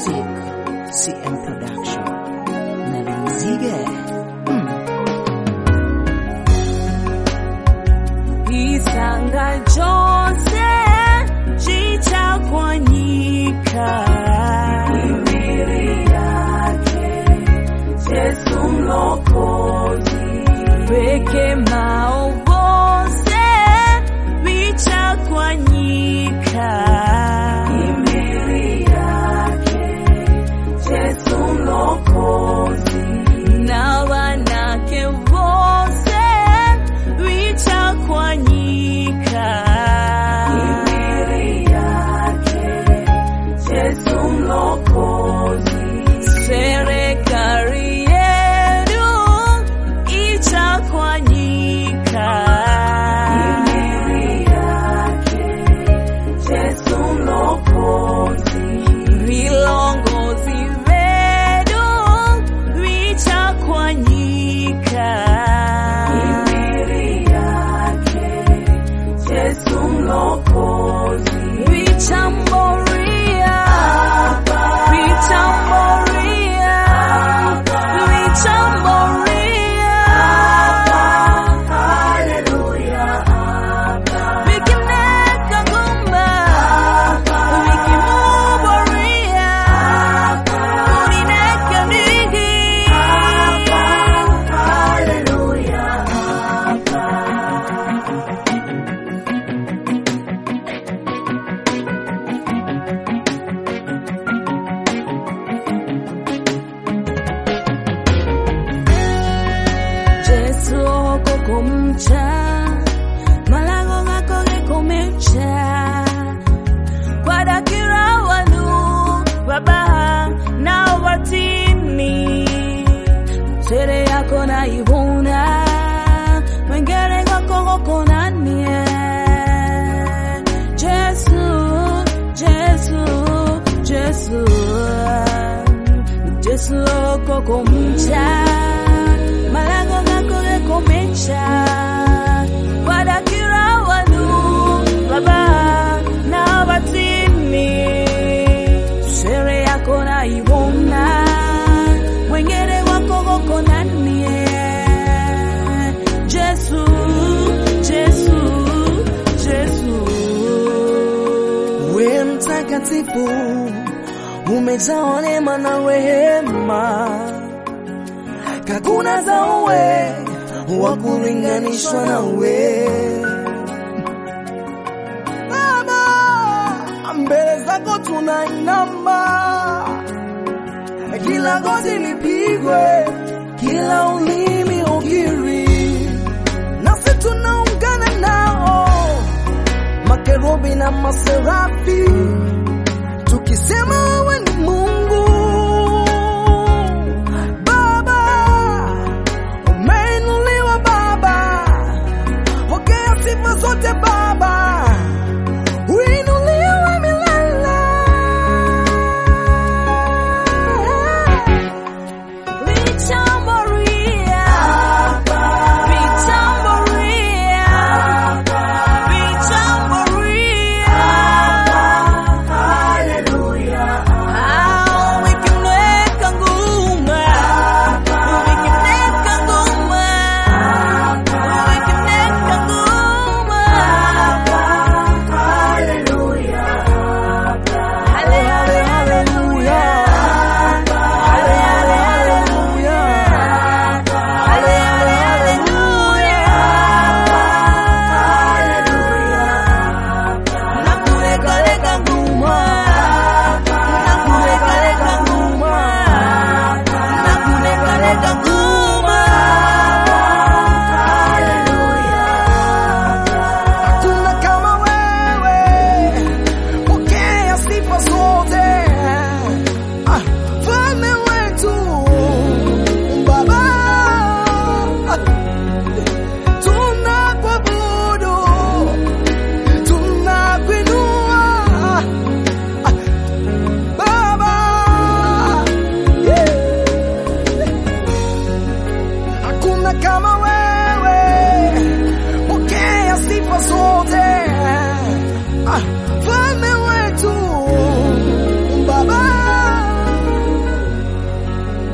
Music, CM Production, Nalinzige. Isanga Jose, Chicha Kwanyika. Imiri yake, Jesu Mlokozi. Peke maovose, Vicha Kwanyika. Imiri yake, Jesu Mlokozi. Na wanake vose, Vicha Kwanyika. Imiri yake, Jesu Mlokozi. Serikali yetu itakwanyika. Imiri yake, Jesu Mlokozi. Vilongozi wetu vitakwanyika. Imiri yake, Jesu Mlokozi. Vitamboria, vitamboria, vitamboria. Hallelujah. Vikineka gumba, vikimuboria, kunineka nigi. Hallelujah. Jesu kukumcha, malango ngako ngekumecha. Kwa dakira wanu, baba na watini. Sere yako na ibuna, wengere ngako ngoko nanie. Jesu, Jesu, Jesu. Jesu kukumcha, malango ngako ngekumecha. Kwa dakira wanu, baba na watini. Sere yako na ibuna, wengere wako ngoko nanie. Jesu, Jesu, Jesu. We mtakatifu, umejaa neema na rehema, hakuna zawe wa kulinganishwa nawe. Baba, mbele zako tunainama, kila goti lipigwe, kila ulimi ukiri, nasi tunaungana nao makerubi na maserafi tukisema